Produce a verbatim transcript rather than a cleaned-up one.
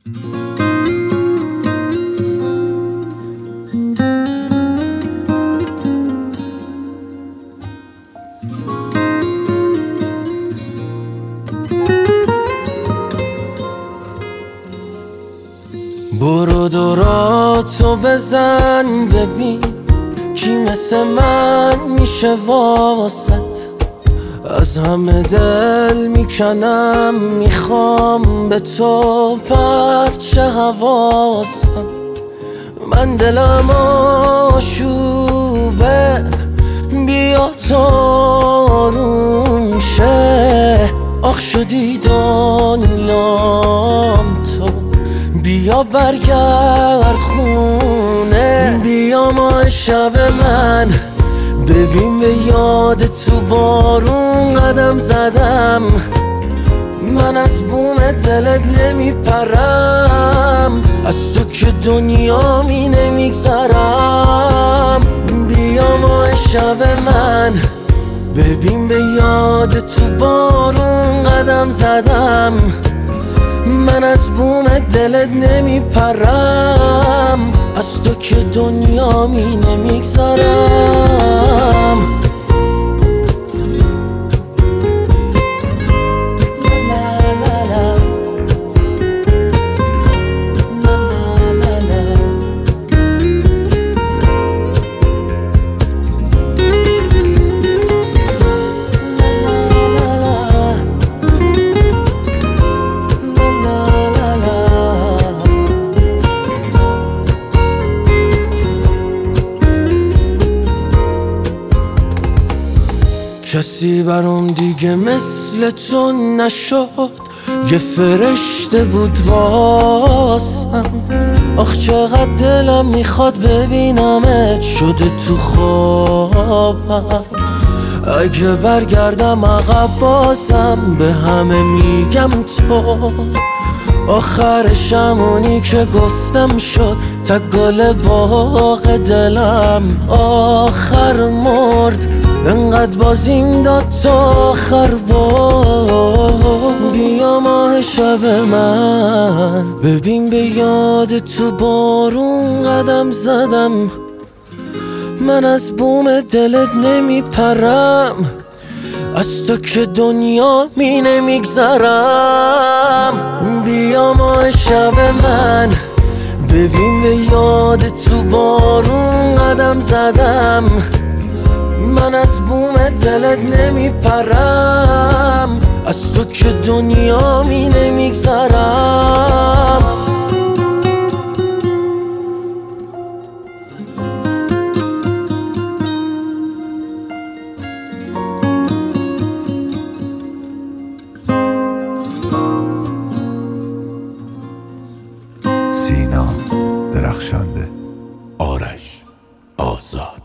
برو دوراتو بزن ببین کی مثل من میشه واسط. از همه دل میکنم میخوام به تو پرچه حواسم. من دلم آشوبه بیا تو آروم شه. آخ شدی دنیام تو بیا برگرد خونه. بیا ماه شب من ببین به یاد تو بارون قدم زدم. من از بوم دلت نمیپرم از تو که دنیا می نمیگذرم. بیا ماه شب من ببین به یاد تو بارون قدم زدم. من از بوم دلت نمیپرم از تو که دنیا می نمیگذرم. کسی برام دیگه مثل تو نشد، یه فرشته بود واسم. آخ چقدر دلم میخواد ببینمت شده تو خوابم. اگه برگردم عقب بازم به همه میگم تو آخرشم اونی که گفتم شد تا گل باغ دلم. آخر مرد انقدر بازیم داد تا آخر بار. بیا ماه شب من ببین به یاد تو بارون قدم زدم. من از بوم دلت نمیپرم از تو که دنیا می نمیگذرم. بیا ماه شب من ببین به یاد تو بارون قدم زدم. من از بوم دلت نمیپرم از تو که دنیا می نمیگذرم. سینا درخشنده. آرش آزاد.